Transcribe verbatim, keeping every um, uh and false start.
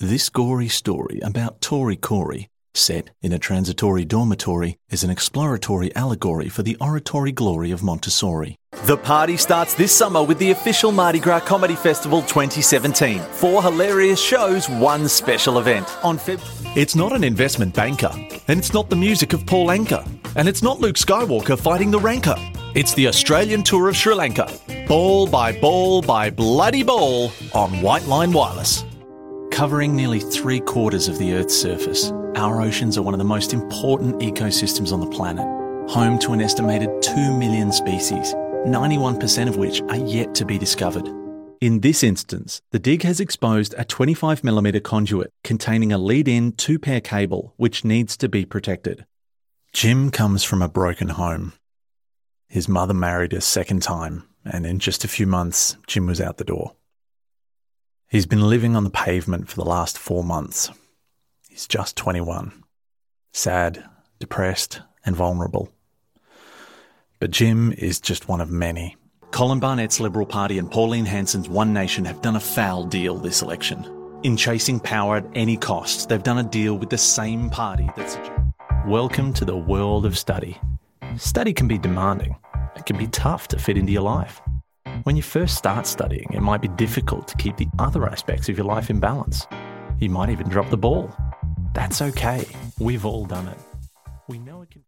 This gory story about Tory Corey, set in a transitory dormitory, is an exploratory allegory for the oratory glory of Montessori. The party starts this summer with the official Mardi Gras Comedy Festival twenty seventeen. Four hilarious shows, one special event. On Feb- It's not an investment banker, and it's not the music of Paul Anka, and it's not Luke Skywalker fighting the rancor. It's the Australian tour of Sri Lanka. Ball by ball by bloody ball on White Line Wireless. Covering nearly three quarters of the Earth's surface, our oceans are one of the most important ecosystems on the planet, home to an estimated two million species, ninety-one percent of which are yet to be discovered. In this instance, the dig has exposed a twenty-five millimetre conduit containing a lead-in two-pair cable which needs to be protected. Jim comes from a broken home. His mother married a second time, and in just a few months, Jim was out the door. He's been living on the pavement for the last four months. He's just twenty-one. Sad, depressed, and vulnerable. But Jim is just one of many. Colin Barnett's Liberal Party and Pauline Hanson's One Nation have done a foul deal this election. In chasing power at any cost, they've done a deal with the same party that's... Welcome to the world of study. Study can be demanding. It can be tough to fit into your life. When you first start studying, it might be difficult to keep the other aspects of your life in balance. You might even drop the ball. That's okay. We've all done it.